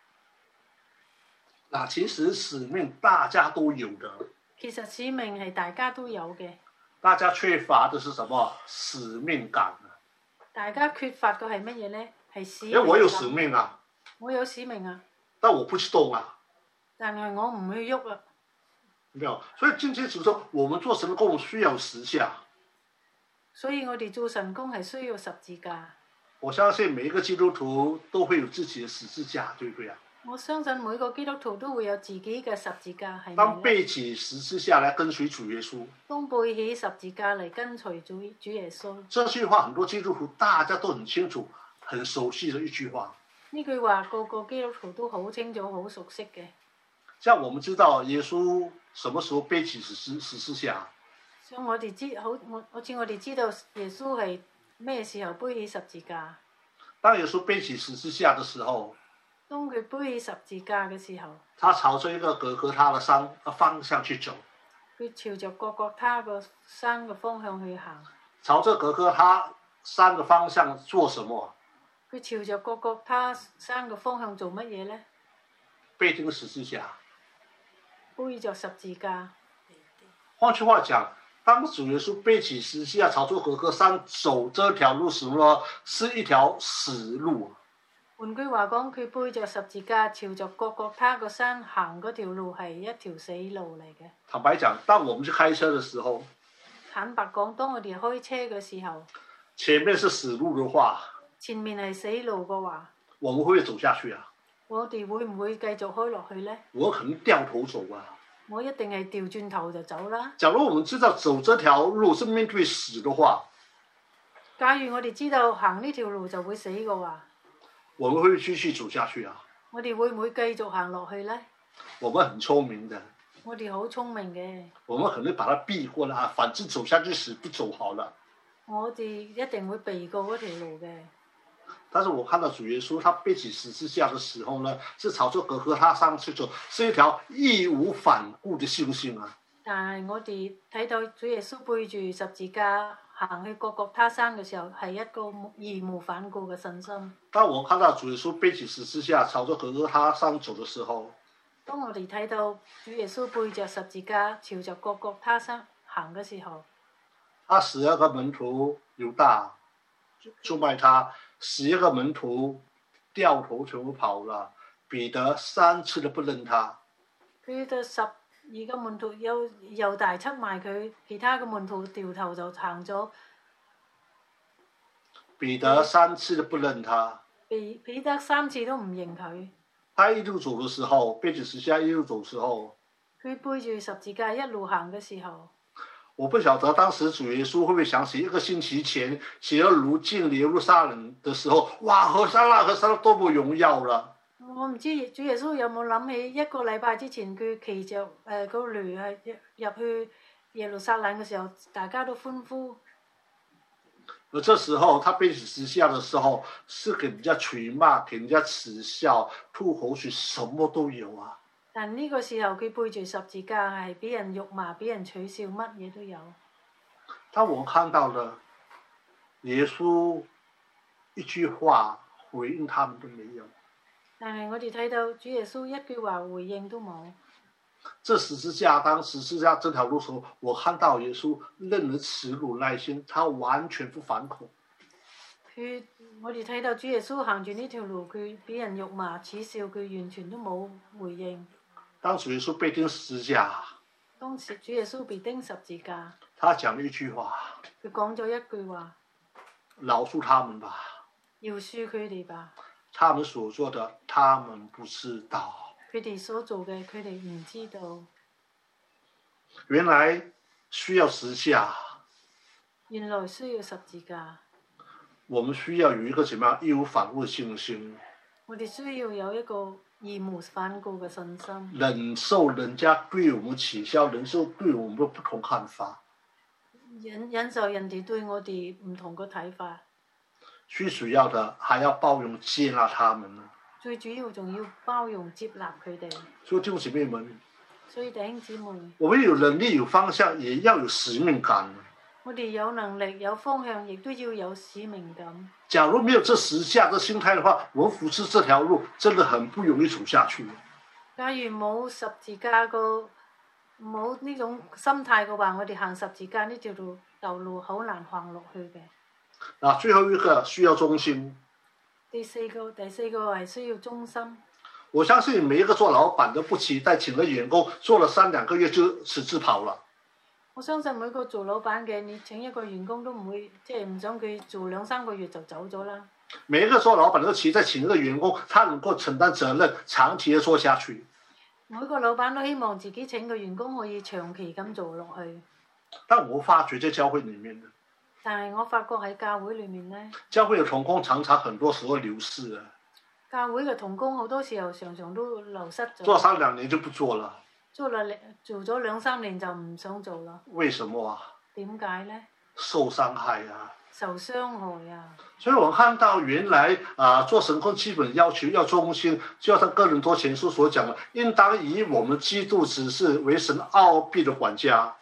嗱，其實使命大家都有的。 其實使命係大家都有嘅。 大家缺乏的是什麼？使命感。 大家缺乏嘅係乜嘢呢？係使命。 因為我有使命啊。 我有使命啊。 但我不去動啊。 但係我唔去喐啊。 沒有，所以今天就說，我們做神工需要十架。 所以我哋做神工係需要十字架。 我相信每一個基督徒都會有自己的十字架，對不對啊？ 我相信每個基督徒都會有自己嘅十字架，係咪？ 當背起十字架來跟隨主耶穌。當背起十字架嚟跟隨主主耶穌。 這句話很多基督徒大家都很清楚、很熟悉的一句話。 呢句話個個基督徒都好清楚、好熟悉嘅。 像我們知道耶穌什麼時候背起十字十字架？ 像我哋知好，我好似我哋知道耶穌係咩時候背起十字架？ 當耶穌背起十字架的時候。 當佢背起十字架嘅時候， 他朝着一個各各他的山嘅方向去走。 佢朝着各各他個山嘅方向去行。 朝着格格他山的方向做什麼？ 佢朝着各各他山嘅方向做乜嘢呢？ 背釘十字架。 背着十字架。 換句話講，當主耶穌背起十字架朝着格格山走這條路時呢，是一條死路。 換句話講，佢背着十字架朝着各各他個山行嗰條路係一條死路嚟嘅。 坦白講，當我們去開車嘅時候， 坦白講，當我哋開車嘅時候， 前面是死路嘅話， 前面係死路嘅話， 我們會唔會走下去啊？ 我哋會唔會繼續開落去呢？ 我可能掉頭走啊！ 我一定係掉轉頭就走啦。 假如我們知道走這條路是面對死嘅話， 假如我哋知道行呢條路就會死嘅話， 我們會唔會繼續走下去啊？ 我哋會唔會繼續行落去呢？ 我們很聰明的。 我哋好聰明嘅。 我們可能把它避過啦，反正走下去死不走好了。 我哋一定會避過嗰條路嘅。 但是我看到主耶穌他背起十字架的時候呢，是朝着格格他山去走，是一條義無反顧的信心啊。 但係我哋睇到主耶穌背住十字架行去各各他山嘅時候，係一個義無反顧嘅信心。 當我看到主耶穌背起十字架朝着格格他山走的時候， 當我哋睇到主耶穌背着十字架朝着各各他山行嘅時候， 他十二個門徒猶大出賣他，十一個門徒掉頭全部跑了，彼得三次都不認他。 佢嘅十二個門徒有猶大出賣佢，其他嘅門徒掉頭就行咗。 彼得三次都不認他。 彼彼得三次都唔認佢。 他一路走嘅時候，背住十字架一路走嘅時候， 佢背住十字架一路行嘅時候， 我不曉得當時主耶穌會唔會想起一個星期前希勒盧進耶路撒冷嘅時候，哇！何沙拉何沙拉多麼榮耀啦！ 我唔知主耶穌有冇諗起一個禮拜之前佢騎着誒個驢係入去耶路撒冷嘅時候，大家都歡呼。 而這時候，他背起十字架的時候，是給人家捶罵，給人家恥笑，吐口水，什麼都有啊。 但呢個時候，佢背住十字架係俾人辱罵，俾人取笑，乜嘢都有。 但我看到了耶穌一句話回應他們都沒有。 但係我哋睇到主耶穌一句話回應都冇。 這十字架，當十字架這條路時候，我看到耶穌任人恥辱耐心，他完全不反口。 佢，我哋睇到主耶穌行住呢條路，佢俾人辱罵恥笑，佢完全都冇回應。 當主耶穌被釘十字架， 當時主耶穌被釘十字架， 他講了一句話， 佢講咗一句話： 饒恕他們吧， 饒恕佢哋吧， 他們所做的，他們不知道。 佢哋所做嘅，佢哋唔知道。 原來需要十字架， 原來需要十字架。 我們需要有一個怎麼樣義無反顧嘅信心。 我哋需要有一個義無反顧嘅信心。 忍受人家對我們取笑，忍受對我們的不同看法。 忍忍受人哋對我哋唔同嘅睇法。 最主要的，還要包容接納他們。 最主要仲要包容接納佢哋。 所以弟兄姊妹們， 所以弟兄姊妹， 我們有能力有方向，也要有使命感。 我哋有能力有方向，亦都要有使命感。 假如沒有這十字架的心態的話，我們扶持這條路真的很不容易走下去。 假如冇十字架個冇呢種心態嘅話，我哋行十字架呢條路道路好難行落去嘅。 嗱，最後一個需要忠心。 第四個，第四個係需要忠心。 我相信每一個做老闆都不期待請了員工做了三兩個月就辭職跑了。 我相信每個做老闆嘅，你請一個員工都唔會，即係唔想佢做兩三個月就走咗啦。 每一個做老闆都期待請一個員工，他能夠承擔責任，長期的做下去。 每個老闆都希望自己請個員工可以長期咁做落去。 但我發覺在教會裡面， 但係我發覺喺教會裡面呢， 教會嘅同工常常很多時候流失啊。 教會嘅同工好多時候常常都流失咗。 做三兩年就不做了。 做了做咗兩三年就唔想做啦。 為什麼啊？ 點解呢？ 受傷害啊！ 受傷害啊！ 所以我看到原來啊、呃，做神工基本要求要忠心，就像哥林多前書所講的，應當以我們基督執事為神奧秘的管家。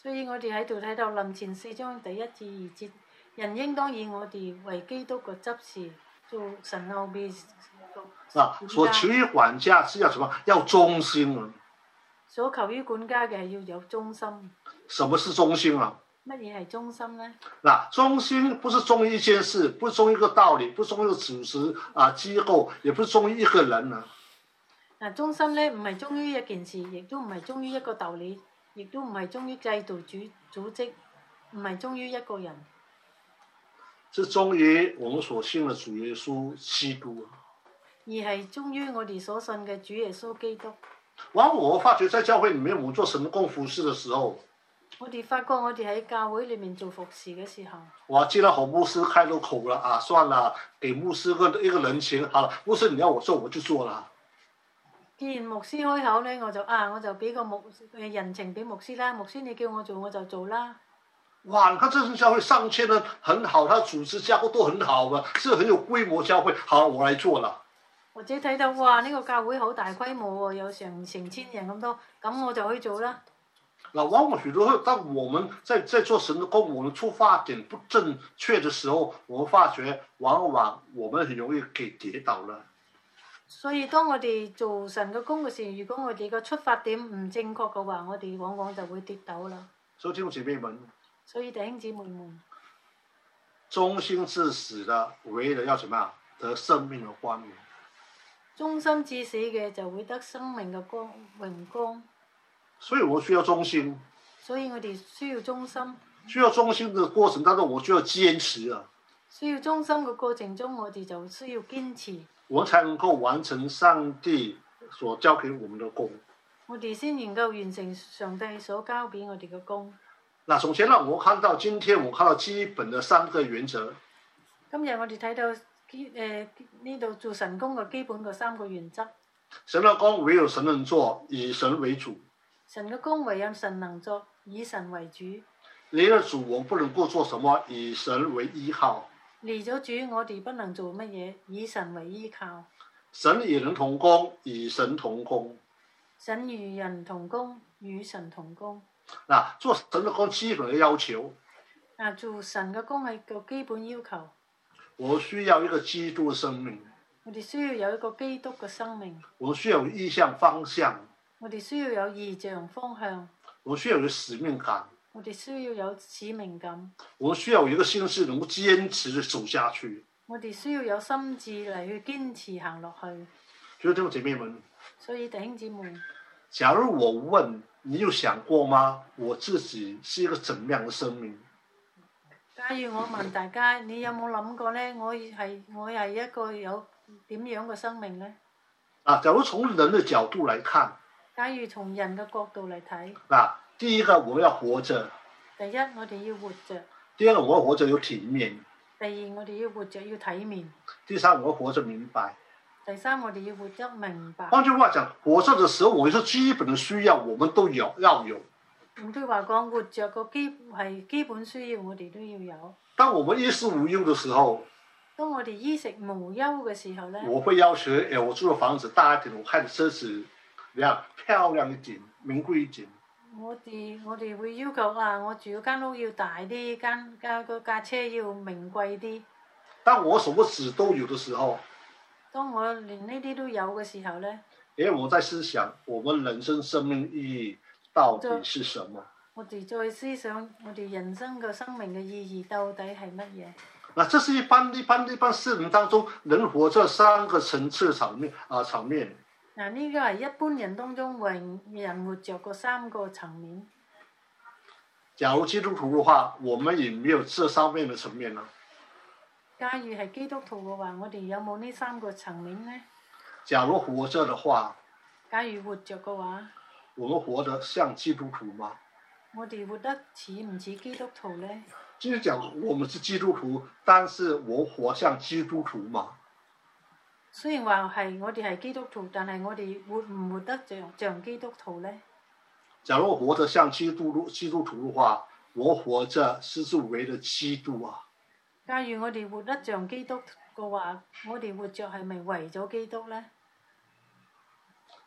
所以我哋喺度睇到林前四章第一至二節，人應當以我哋為基督嘅執事，做神後邊啊，所求於管家是要什麼？要忠心啊！ 所求於管家嘅係要有忠心。 什麼是忠心啊？ 乜嘢係忠心呢？ 嗱，忠心不是忠於一件事，不是忠於一個道理，不是忠於一個組織啊機構，也不是忠於一個人啊。 嗱，忠心咧唔係忠於一件事，亦都唔係忠於一個道理，亦都唔係忠於制度組組織，唔係忠於一個人。 是忠於我們所信的主耶穌基督。 而係忠於我哋所信嘅主耶穌基督。 往往我發覺在教會裡面，我們做神工服事的時候， 我哋發覺我哋喺教會裡面做服事嘅時候， 哇！既然侯牧師開咗口了啊，算了，給牧師個一個人情，好了，牧師你要我做我就做啦。 既然牧師開口咧，我就啊我就俾個牧誒人情俾牧師啦，牧師你叫我做我就做啦。 哇！你看這種教會上千人很好，它組織架構都很好的，是很有規模教會，好，我來做啦。 或者睇到哇呢、這個教會好大規模喎，有成成千人咁多，咁我就去做啦。 那往往許多時候，當我們在在做神的工，我們出發點不正確的時候，我們發覺往往我們很容易給跌倒了。 所以當我哋做神嘅工嘅時候，如果我哋個出發點唔正確嘅話，我哋往往就會跌倒啦。 所以弟兄姊妹們， 所以弟兄姊妹們， 忠心至死的，為了要怎麼樣得生命的光明。 忠心至死嘅就會得生命嘅光榮光。 所以我需要忠心。 所以我哋需要忠心。 需要忠心的過程當中，我需要堅持啊。 需要忠心嘅過程中，我哋就需要堅持。 我才能夠完成上帝所交給我們的工。 我哋先能夠完成上帝所交俾我哋嘅工。 嗱，從前呢，我看到今天我看到基本的三個原則。 今日我哋睇到基誒呢度做神工嘅基本嘅三個原則。 神嘅工唯有神能做，以神為主。 神嘅工唯有神能做，以神為主。 離了主，我不能夠做什麼，以神為依靠。 離咗主，我哋不能做乜嘢，以神為依靠。 神與人同工，與神同工。 神與人同工，與神同工。 嗱，做神嘅工基本嘅要求。 啊，做神嘅工係個基本要求。 我需要一個基督嘅生命。 我哋需要有一個基督嘅生命。 我需要有意向方向。 我哋需要有意象方向。 我需要有使命感。 我哋需要有使命感。 我需要有一個心志能夠堅持地走下去。 我哋需要有心志嚟去堅持行落去。 所以弟兄姐妹們， 所以弟兄姊妹， 假如我問你有想過嗎？我自己是一個怎麼樣的生命？ 假如我問大家，你有冇諗過呢？我係我係一個有點樣嘅生命呢？ 啊，假如從人的角度來看， 假如從人嘅角度嚟睇， 嗱，第一個我要活着。 第一，我哋要活着。 第二個，我要活着有體面。 第二，我哋要活着要體面。 第三，我要活着明白。 第三，我哋要活得明白。 換句話講，活着的時候，我一些基本的需要，我們都有要有。 換句話講，活着個基係基本需要，我哋都要有。 當我們衣食無憂的時候， 當我哋衣食無憂嘅時候咧， 我會要求，誒，我住嘅房子大一點，我開嘅車子點樣漂亮一點，名貴一點。 我哋我哋會要求啊，我住嗰間屋要大啲，間架個架車要名貴啲。 當我什麼事都有的時候， 當我連呢啲都有嘅時候咧， 因為我在思想，我們人生生命意義到底是什麼？ 我哋再思想我哋人生嘅生命嘅意義到底係乜嘢？ 嗱，這是一般一般一般世人當中人活這三個層次場面啊場面。 嗱，呢個係一般人當中為人活着個三個層面。 假如基督徒嘅話，我們也沒有這三面嘅層面啦。 假如係基督徒嘅話，我哋有冇呢三個層面呢？ 假如活着嘅話， 假如活着嘅話， 我們活得像基督徒嗎？ 我哋活得似唔似基督徒呢？ 即係講我們是基督徒，但是我活像基督徒嗎？ 雖然話係我哋係基督徒，但係我哋活唔活得像像基督徒呢？ 假如我活得像基督基督徒嘅話，我活着是作為了基督啊。 假如我哋活得像基督嘅話，我哋活着係咪為咗基督呢？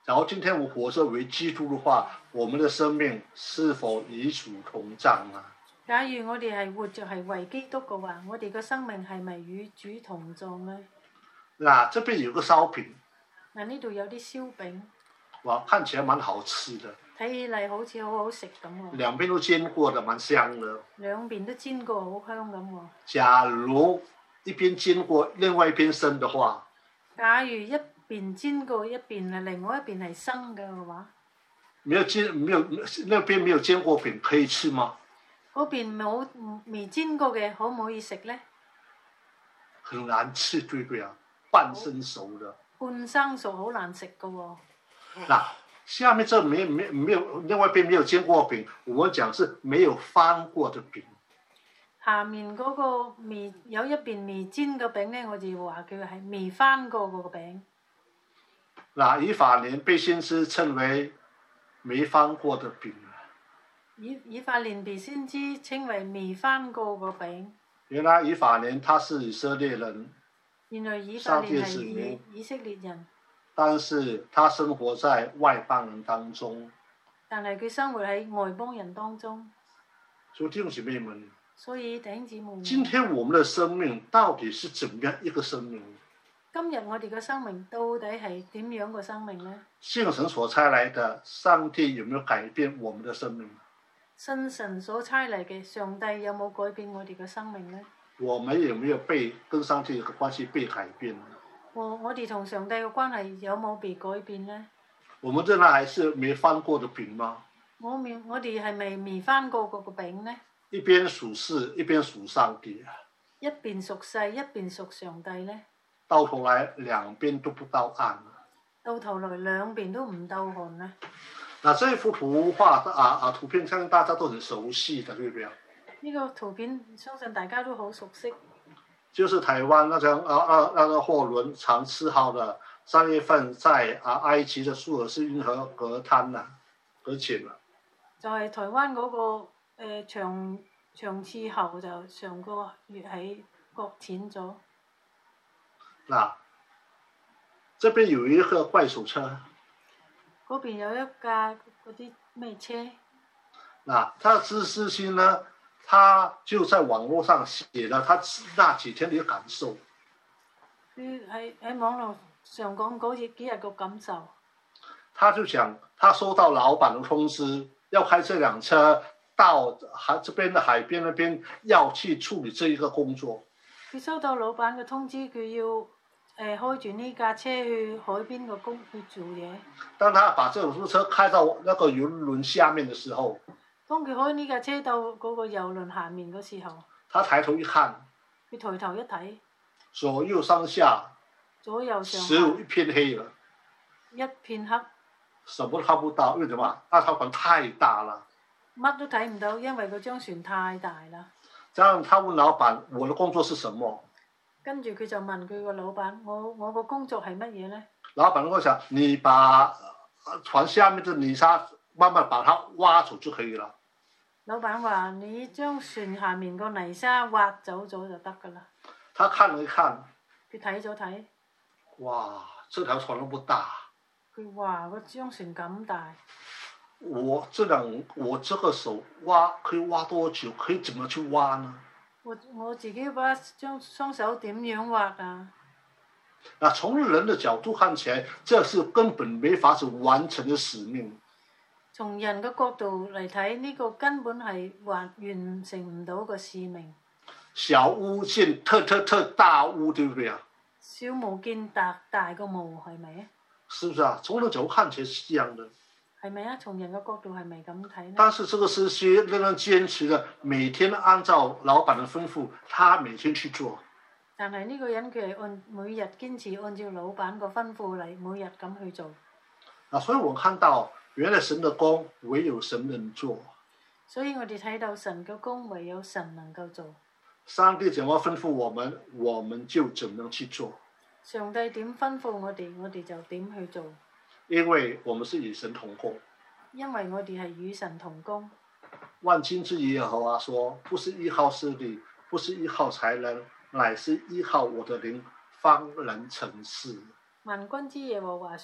然後今天我活着為基督的話，我們的生命是否與主同葬啊？ 假如我哋係活着係為基督嘅話，我哋嘅生命係咪與主同葬呢？ 嗱，這邊有個燒餅。 嗱，呢度有啲燒餅。 哇，看起來蠻好吃的。 睇起嚟好似好好食咁喎。 兩邊都煎過的，蠻香的。 兩邊都煎過，好香咁喎。 假如一邊煎過，另外一邊生的話， 假如一邊煎過，一邊係另外一邊係生嘅話， 沒有煎，沒有那邊沒有煎過餅可以吃嗎？ 嗰邊冇未煎過嘅，可唔可以食咧？ 很難吃，對不對啊？半生熟的。 半生熟好難食嘅喎。 嗱，下面這沒沒沒有另外一邊沒有煎過餅，我們講是沒有翻過的餅。 下面嗰個未有一邊未煎嘅餅咧，我就話佢係未翻過嗰個餅。 嗱，以法蓮被先知稱為沒翻過的餅。 以以法蓮被先知稱為未翻過個餅。 原來以法蓮他是以色列人。 原來以法蓮係以以色列人。 但是他生活在外邦人當中。 但係佢生活喺外邦人當中。 所以弟兄姊妹們。 所以弟兄姊妹們。 今天我們的生命到底是怎麼樣一個生命？ 今日我哋嘅生命到底係點樣個生命呢？ 信神所差來的上帝有沒有改變我們的生命？ 信神所差嚟嘅上帝有冇改變我哋嘅生命呢？ 我們有沒有被跟上帝嘅關係被改變呢？ 我我哋同上帝嘅關係有冇被改變呢？ 我們仍然還是沒翻過的餅嗎？ 我面我哋係咪未翻過嗰個餅呢？ 一邊屬世，一邊屬上帝。 一邊屬世，一邊屬上帝呢？ 到頭來兩邊都不到岸。 到頭來兩邊都唔到岸呢？ 嗱，這一幅圖畫啊啊圖片，相信大家都很熟悉的，對不對？ 呢個圖片相信大家都好熟悉。 就是台灣那張啊啊那個貨輪長次號的三月份在啊埃及的蘇爾斯運河隔灘啦，擱淺啦。就係台灣嗰、那個誒、呃、長長次號就上個月喺擱淺咗。 嗱，這邊有一個怪手車。 嗰邊有一架嗰啲咩車？ 嗱，他的知識性呢？他就在網絡上寫了他那幾天的感受。 佢喺喺網絡上講嗰幾日個感受。 他就講，他收到老闆的通知，要開這輛車到海這邊的海邊那邊，要去處理這一個工作。 佢收到老闆嘅通知，佢要誒、呃、開住呢架車去海邊個工去做嘢。當他把這輛車開到那個遊輪下面的時候。 當佢開呢架車到嗰個遊輪下面嘅時候， 他抬頭一看， 佢抬頭一睇， 左右上下， 左右上下， 只有一片黑了， 一片黑， 什麼都看不到，為什麼？那條船太大了， 乜都睇唔到，因為嗰張船太大啦。 這樣，他問老闆：我的工作是什麼？ 跟住佢就問佢個老闆：我我個工作係乜嘢呢？ 老闆跟我講：你把船下面的泥沙慢慢把它挖走就可以了。 老闆話：你將船下面個泥沙挖走咗就得㗎啦。 他看了一看， 佢睇咗睇， 哇！這條船那麼大。 佢話：嗰張船咁大。 我這兩我這個手挖可以挖多久？可以怎麼去挖呢？ 我我自己挖將雙手點樣挖啊？ 嗱，從人的角度看起來，這是根本沒法子完成的使命。 從人嘅角度嚟睇，呢個根本係完完成唔到個使命。 小巫見特特特大巫，對不對啊？ 小巫見大大個巫，係咪啊？ 是不是啊？從人角度看起來是這樣的。 係咪啊？從人嘅角度係咪咁睇呢？ 但是這個司機仍然堅持的每天按照老闆的吩咐，他每天去做。 但係呢個人佢係按每日堅持按照老闆個吩咐嚟，每日咁去做。 啊，所以我看到。原來神的工唯有神能做， 所以我哋睇到神嘅工唯有神能夠做。 上帝怎麼吩咐我們，我們就怎麼去做。 上帝點吩咐我哋，我哋就點去做。 因為我們是與神同工。 因為我哋係與神同工。 萬軍之耶和華說：不是依靠勢力，不是依靠才能，乃是依靠我的靈，方能成事。 萬軍之耶和華說：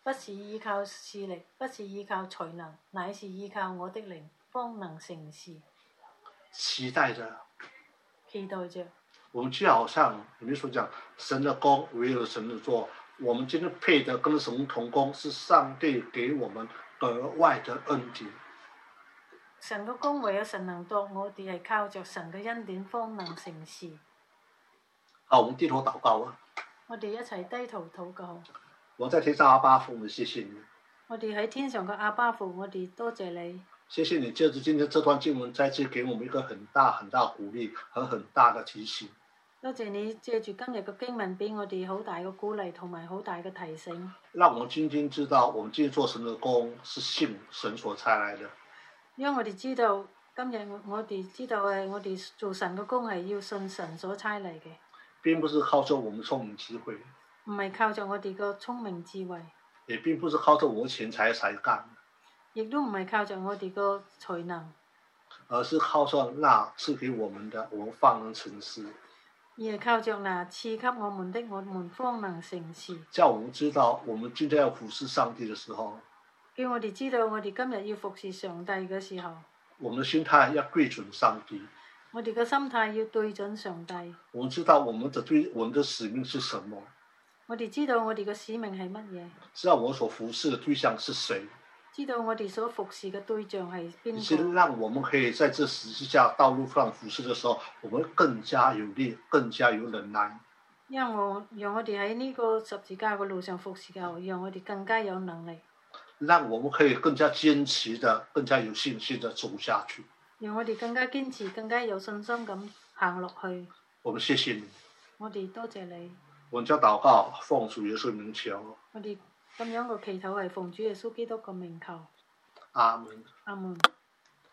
不是依靠視力，不是依靠才能，乃是依靠我的靈，方能成事。 期待着， 期待着。 我们就好像里面所讲，神的工唯有神的做。我们今天配的跟神同工，是上帝给我们额外的恩典。 神嘅工唯有神能做，我哋係靠着神嘅恩典方能成事。 好，我们低头祷告啊！ 我哋一齊低頭禱告。 我在天上阿爸父，我们谢谢你。 我哋喺天上嘅阿爸父，我哋多謝你。 谢谢你，借着今天这段经文，再次给我们一个很大很大鼓励和很大的提醒。 多謝你借住今日嘅經文，俾我哋好大嘅鼓勵同埋好大嘅提醒。 讓我們今天知道，我們今天做神的工是信神所差來的。 因為我哋知道，今日我哋知道誒，我哋做神嘅工係要信神所差嚟嘅。 並不是靠着我們聰明智慧。 唔係靠着我哋個聰明智慧。 也並不是靠着我錢財才幹。 亦都唔係靠着我哋個才能。 而是靠着那賜給我們的，我們方能成事。 而係靠着那賜給我們的，我們方能成事。 叫我們知道，我們今天要服侍上帝的時候， 叫我哋知道，我哋今日要服侍上帝嘅時候， 我們的心態要對準上帝。 我哋嘅心態要對準上帝。 我們知道我們的對我們的使命是什麼。 我哋知道我哋嘅使命係乜嘢。 知道我所服侍的對象是誰。知道我哋所服侍嘅對象係邊個？ 是讓我們可以在這十字架道路上服侍的時候，我們更加有力，更加有忍耐。 因為我讓我哋喺呢個十字架嘅路上服侍嘅時候，讓我哋更加有能力。 讓我們可以更加堅持的、更加有信心的走下去。 讓我哋更加堅持、更加有信心咁行落去。 我們謝謝你。 我哋多謝你。 我們將禱告奉主耶穌名求。 我哋咁樣嘅祈禱係奉主耶穌基督嘅名求。 阿門。 阿門。